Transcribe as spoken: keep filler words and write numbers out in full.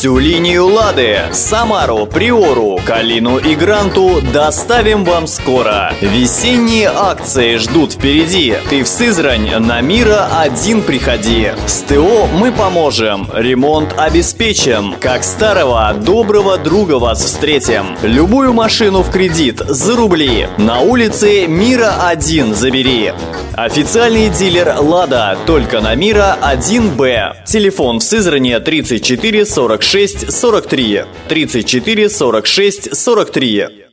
Всю линию «Лады», Самару, Приору, Калину и Гранту доставим вам скоро. Весенние акции ждут впереди. Ты в Сызрань на Мира один приходи. С ТО мы поможем, ремонт обеспечим. Как старого доброго друга вас встретим. Любую машину в кредит за рубли на улице Мира один забери. Официальный дилер «Лада» только на Мира один Б. Телефон в Сызрани тридцать четыре сорок шесть сорок три. тридцать четыре сорок шесть сорок три.